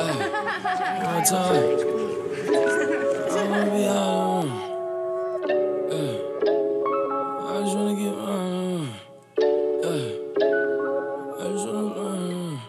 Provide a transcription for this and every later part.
One time. I wanna be out. I just wanna get I just wanna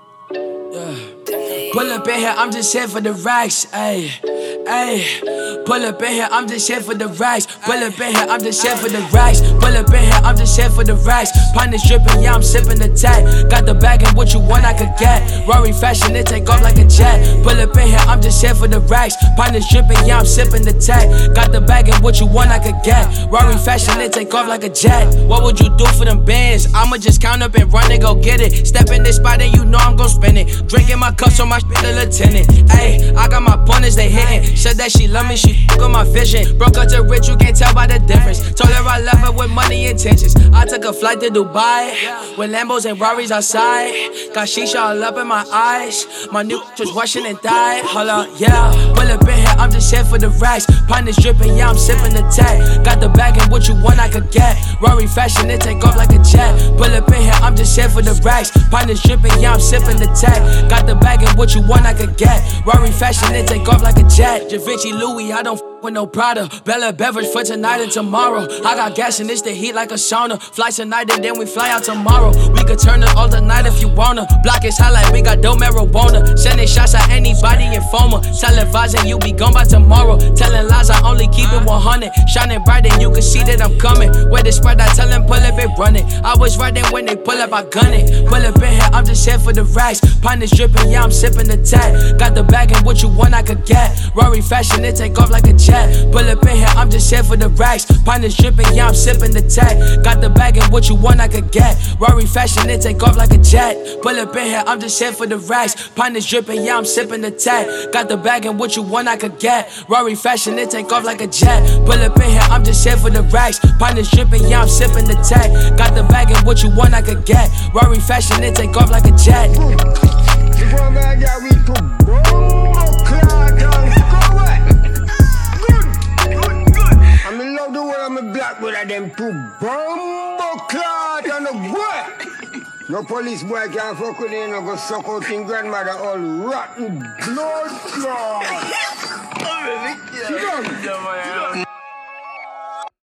Pull up in here, I'm just here for the racks, ayy, ayy. Pull up in here, I'm just here for the racks. Pull up in here, I'm just here for the racks. Pull up in here, I'm just here for the racks. Pint dripping, yeah, I'm sipping the tag. Got the bag and what you want, I could get. Rory fashion, it take off like a jet. Pull up in here, I'm just here for the racks. Pint dripping, yeah, I'm sipping the tag. Got the bag and what you want, I could get. Rory fashion, it take off like a jet. What would you do for them bands? I'ma just count up and run and go get it. Step in this spot and you know I'm gon' spin it. Drinking my cup so my shit a lieutenant. Ayy, I got my pointers, they hitting. Said that she love me, she f*** on my vision. Broke up to rich, you can't tell by the difference. Told her I love her with money intentions. I took a flight to Dubai with Lambos and Rarries outside. Got shisha all up in my eyes. My new was rushing and died. Hold up, yeah. Pull up in here, I'm just here for the racks. Pint is dripping, yeah, I'm sipping the tag. Got the bag and what you want, I could get. Rory fashion, it take off like a jet. Pull up in here, I'm just here for the racks. Pint is dripping, yeah, I'm sipping the tag. Got the bag and what you want, I could get. Rory fashion, it take off like a jet. Da Vinci Louis, I don't with no Prada. Bella beverage for tonight and tomorrow. I got gas and it's the heat like a sauna. Fly tonight and then we fly out tomorrow. We could turn it all the night if you wanna. Block is hot like we got dope marijuana. Sending shots at anybody in FOMA. Televising, you be gone by tomorrow. Telling lies, I only keep it 100. Shining bright and you can see that I'm coming. Where the spread, I tell them pull up and run it. I was right there when they pull up, I gun it. Pull up in here, I'm just here for the racks. Pint is dripping, yeah, I'm sipping the tag. Got the bag and what you want, I could get. Rory fashion, it take off like a jet. Pull up in here, I'm just here for the racks. Pint is dripping, yeah, I'm sipping the tag. Got the bag and what you want, I could get. Rory fashion, it take off like a jet. Pull up in here, I'm just here for the racks. Pint is dripping, yeah, I'm sipping the tag. Got the bag and what you want, I could get. Rory fashion, it take off like a jet. Pull up in here, I'm just here for the racks. Pint is dripping, yeah, I'm sipping the tag. Got the bag and what you want, I could get. Rory fashion, it take off like a jet. I'm in love the way I'm a black with them two bumbo clot on the what? No police boy can't fuck with you, no go suck out in grandmother all rotten blood clot.